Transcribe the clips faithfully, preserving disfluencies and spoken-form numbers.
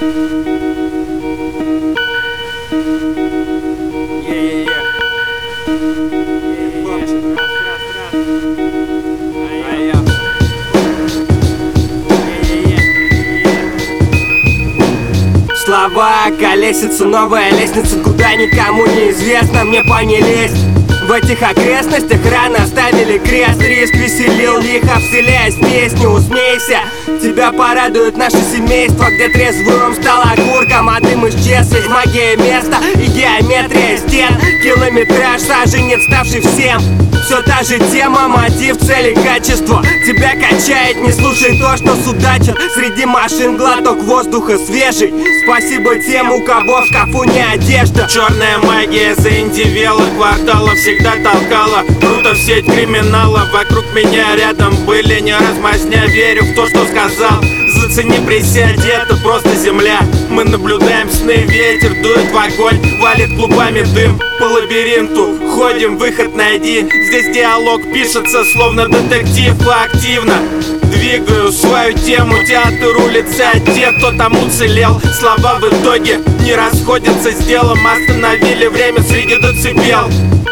Слова колесится, новая лестница, куда никому не известно, мне по ней лезть. В этих окрестностях рано оставили крест. Риск веселил лихо, вселяясь в песню. Усмейся, тебя порадует наше семейство, где трезвый ум стал окурком, а дым исчез. Есть магия места и геометрия стен. Километраж, саженец, ставший всем. Все та же тема, мотив, цели, качество. Тебя качает, не слушай то, что судачат. Среди машин глоток воздуха свежий. Спасибо тем, у кого в шкафу не одежда. Черная магия заиндивела, квартала всегда толкала. Круто в сеть криминала, вокруг меня рядом были не размазня. Верю в то, что сказал. Зацени, присядь, это просто земля. Мы наблюдаем сны, ветер дует в огонь, валит клубами дым. По лабиринту ходим, выход найди. Здесь диалог пишется, словно детектив, активно двигаю свою тему, театр улицы от тех, кто там уцелел. Слова в итоге не расходятся с делом, остановили время среди децибел.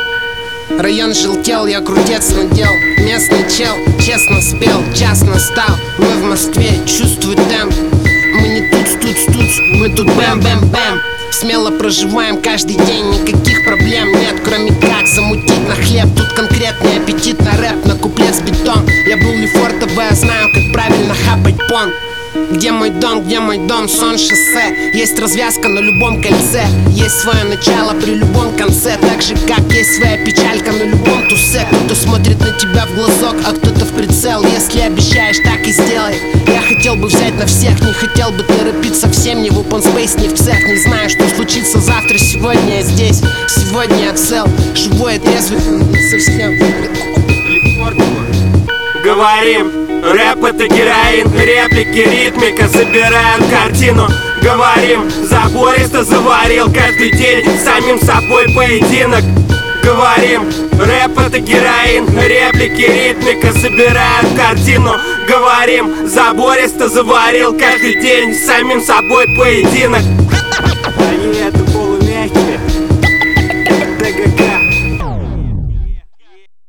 Район желтел, я крутец надел. Местный чел, честно спел, час настал. Мы в Москве, чувствуй темп. Мы не туц-туц-туц, мы тут бэм-бэм-бэм. Смело проживаем каждый день, никаких проблем нет, кроме как замутить на хлеб. Тут конкретный аппетит на рэп, на куплет с бетон. Я был Лефортово, я знаю, как правильно хапать понт. Где мой дом, где мой дом, сон шоссе. Есть развязка на любом кольце. Есть свое начало при любом конце. Так же, как есть своя печалька на любом тусе. Кто-то смотрит на тебя в глазок, а кто-то в прицел. Если обещаешь, так и сделай. Я хотел бы взять на всех, не хотел бы торопиться всем. Не в open space, не в цех. Не знаю, что случится завтра, сегодня я здесь. Сегодня я цел, живой и трезвый, не совсем. Говорим, рэп это героин, реплики, ритмика забирают картину. Говорим, забористо заварил каждый день самим собой поединок. Говорим, рэп это героин, реплики, ритмика собирают картину. Говорим, забористо заварил каждый день самим собой поединок.